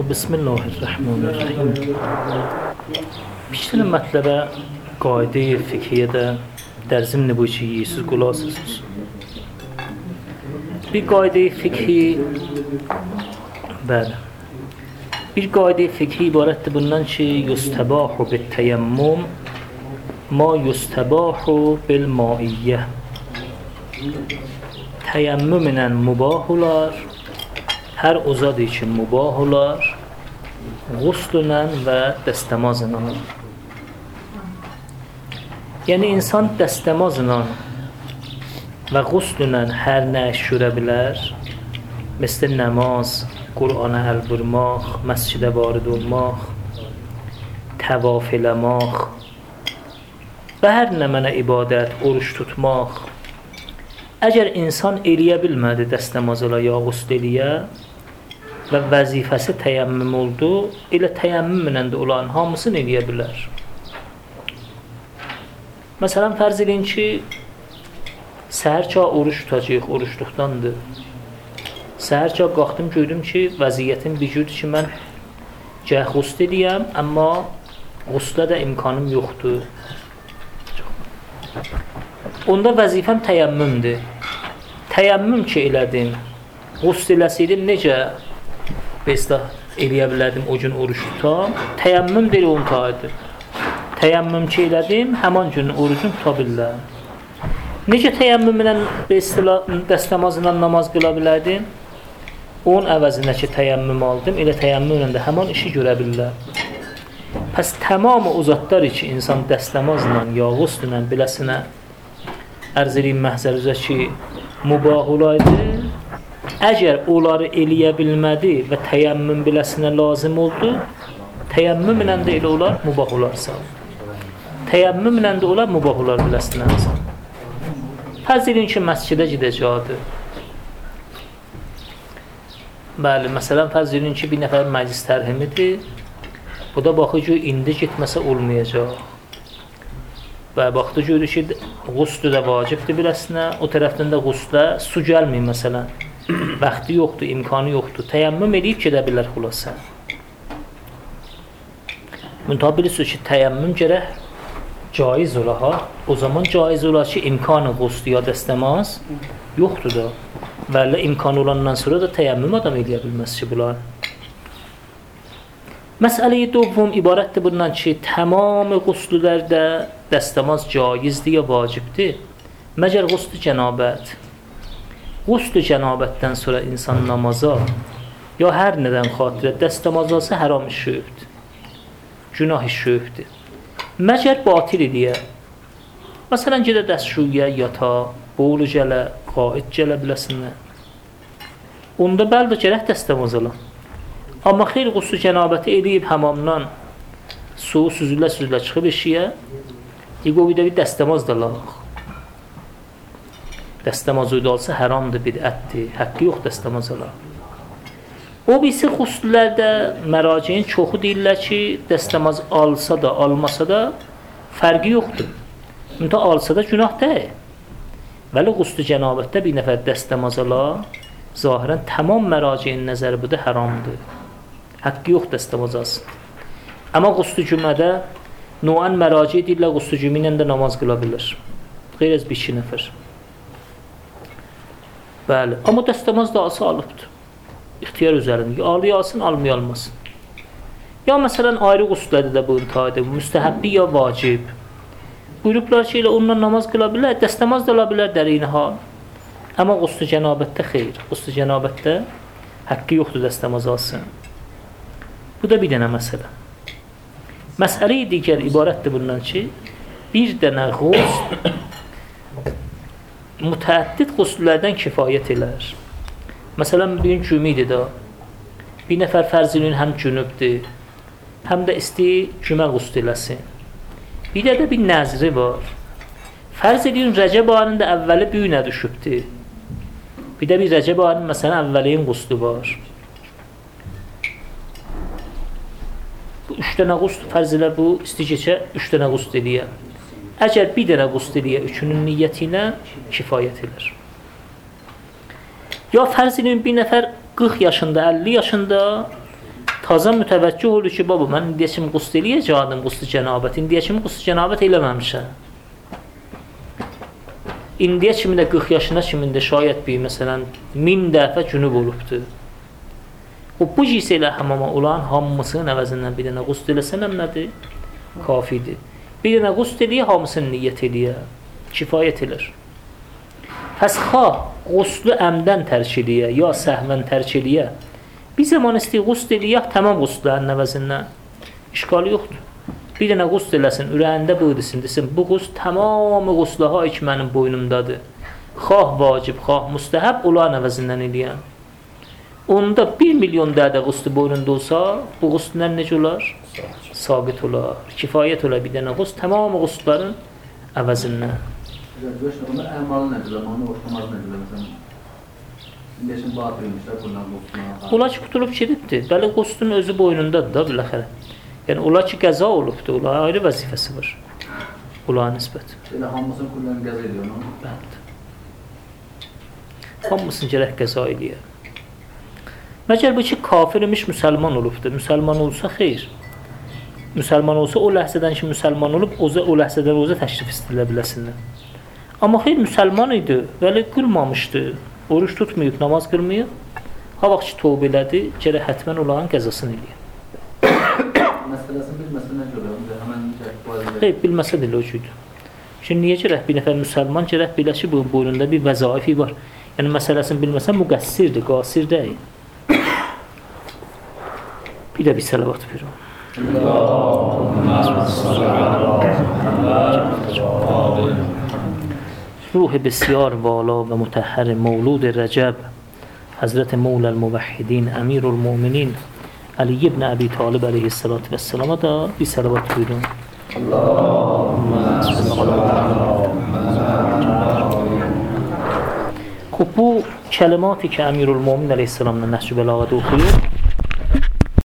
Bismillahirrahmanirrahim. Biçtinin mətləbə qayda-i fiqhiyyədə dərzimni bu işi siz qulasısınız. Bir qayda-i fiqhi bəli. Bir qayda-i fiqhi ibarətdir bundan ki, yustabahu bit-teyammum ma yustabahu bil-maiyyə. Teyammüm ilə mubah olar, hər uzad üçün mubah olar,ğuslunla və dəstəmazla. Yəni, insan dəstəmazla vəğuslunla hər nə şürə bilər, misli namaz, Qur'ana əl vurmaq, məscidə varid olmaq, təvaf eləmək və hər nə mənə ibadət, oruç tutmaq. Əgər insan eləyə bilmədi dəstəmazla yağusl eləyə və vəzifəsi təyammüm oldu, elə təyammümlə də olan hamısını eləyə bilər. Məsələn, fərz edin ki, səhərcə oruç tutacaq, oruçluqdandır. Səhərcə qalxdım, gördüm ki, vəziyyətim bir cürdür ki, mən gəhğusl eləyəm, ammağuslə də imkanım yoxdur. Onda vəzifəm təyammümdür. Təyammüm ki elədim,ğusl eləsəydim, necə eləyə bilərdim o gün oruç tutam? Təyammüm deyil, onun tayıdır. Təyammüm ki elədim, həman günün orucunu tuta bilirəm. Necə təyammümlə dəstəmazla namaz qıla bilərdim? Onun əvəzində ki, təyammüm aldım, elə təyammümlə də həman işi görə bilirəm. Pəs tamamı o zatlar ki, insan dəstəmazla, yağuslunla biləsinə ərz edeyim məhzərizə ki, mubah olaydı, əgər onları eləyə bilmədi və təyammüm biləsinə lazım oldu, təyammümlə də elə olar, mubah olarsa. Təyammümlə də olar, mubah olar biləsinə. Fərz edin ki, məscidə gedəcəkdir. Bəli, məsələn, fərz edin ki, bir nəfər məclis tərhimidir. Bu da baxı ki, indi getməsə olmayacaq. Və baxdı görür ki,ğusl da vacibdir biləsinə. O tərəfdən dəğuslə su gəlməyir, məsələn. Vaxtı yoxdur, imkanı yoxdur. Təyammüm edib gedə bilər xulasa. Müntabilirsiniz ki, təyammüm gərək caiz olar. O zaman caiz olar ki, imkanı qusl ya dəstəmaz yoxdur da. Və imkanı olandan sonra da təyammüm adam edə bilməz ki, bunlar. Məsələ-i dövvüm ibarətdir bundan ki, tamamı quslulərdə dəstəmaz caizdir ya vacibdir. Məgər quslu cənabət. Quslu cənabətdən sonra insan namaza ya hər nədən xatirə dəstəmaz alsa haram işövdür. Günah işövdür. Məgər batil edə. Məsələn, gedə dəstşuyə, yata, boğulu gələ, qaid gələ biləsinlər. Onda bəldə gərək dəstəmaz alam. Amma xeyr quslu cənabəti eləyib həmamdan su süzülə-süzülə çıxıb eşiyə, bir dəstəmaz da laq. Dəstəmaz uydalsa haramdır, bidətdir, həqqi yox dəstəmaz alaq. O birisi xuslulərdə məraciyin çoxu deyirlər ki, dəstəmaz alsa da, almasa da fərqi yoxdur. Müntə alsa da günah deyil. Vəli quslu cənabətdə bir nəfər dəstəmaz alaq, zahirən tamam məraciyin nəzəri bu da haramdır. Həqqi yox dəstəmaz alsın. Amma quslu cümədə nuan məraci deyirlər, quslu cümə ilə də namaz qıla bilir. Qeyr bir iki nəfər. Bəli, amma dəstəmaz da alsa alıbdır. İxtiyar üzərində. Alıyor alsın, almıyor almasın. Ya məsələn, ayrı quslularda da bu intihaydır. Müstəhəbbi ya vacib. Buyurublar ki, elə onunla namaz qıla bilər, dəstəmaz da ala bilər dəriyini hal. Amma quslu cənabətdə xeyr. Quslu cənabətdə həqqi yoxdur dəstəmaz alsın. Bu da bir dənə məsələ. Məsələ-i digər ibarətdir bundan ki, bir dənə qusl mütəəddid quslulərdən kifayət elər. Məsələn, bir gün cümidir da, bir nəfər fərzinin həm cünübdir, həm də istəyir cümə qusl eləsin. Bir də bir nəzri var. Fərz edin, Rəcəb ayının da əvvəli büyünə düşübdir. Bir də bir Rəcəb ayının məsələn əvvəliyin quslu var. Bu üç dənə qusl fərz elə bu istigecə üç dənə qusl eləyə. Əgər bir dənə qusl eləyə üçünün niyyəti ilə kifayət edir. Ya fərz edin bir nəfər 40 yaşında, 50 yaşında Taza mütəvəccüh olur ki, baba, mən indiyə kimi qusl eləyəcəydim, qusl cənabət. İndiyə kimi qusl cənabət eləməmişəm. İndiyə kimi də 40 yaşına kimi də şayət bir, məsələn, 1000 dəfə cünub olubdur. Bu cins elə həmama olan hamısının əvəzindən bir dənə qusl eləsənəm nədir? Kafidir. Bir dənə qusl eləyə, hamısını niyyət eləyə. Kifayət elər. Pəs xah, quslu əmdən tərk eləyə, ya səhvən tərk eləyə. Bir zaman istəyir qusl eləyək, tamam qusluların əvəzindən. İşqalı yoxdur. Bir dənə qusl eləsin, ürəyində buyursun, desin, bu qusl tamamı qusluha ki, mənim boynumdadır. Xah vacib, xah müstəhəb, olan əvəzindən eləyən. Onda 1 milyon dədə quslu boynunda olsa, bu quslular necə olar? Sabit olar, kifayət olar bir dənə qusl, tamamı qusluların əvəzindən. Onda əmalı nədir, zamanı ortamaz nədir? Desin, batırmışlar, bundan qusluğa. Ola ki, qutulub gedibdir. Bəli, quslun özü boynundadır da, biləxərə. Yəni, ola ki, qəza olubdur, ola ayrı vəzifəsi var. Ola nisbət. Elə hamısını kullanı qəza ediyor, no? Bəlidir. Hamısını gərək qəza eləyər. Məgər bu ki, kafir imiş müsəlman olubdur. Müsəlman olsa xeyr. Müsəlman olsa o ləhzədən ki, müsəlman olub, o ləhzədən oza təşrif istirilə biləsinlər. Amma xeyr, müsəlman idi, vəli qılmamışdı. Oruç tutmayıb, namaz qırmayıb. Ha vaxt ki, tövbə elədi, gərək hətmən olağın qəzasını eləyir. Məsələsini bilməsə nə görə? Xeyr, bilməsə də elə o cüydür. Şimdi niyə gərək bir nəfər müsəlman gərək bilə ki, bu boynunda bir vəzaifi var. Yəni, məsələsini bilməsə müqəssirdir, qasir deyil. Bir də bir salavat verin. روح بسیار والا و مطهر مولود رجب حضرت مولا الموحدین امیر المؤمنین علی ابن ابی طالب علیه السلام da bir salavat buyurun. خب bu kelimat-ı ki Emirül Mumin aleyhisselamla Nəhcü Bəlağədə oxuyur.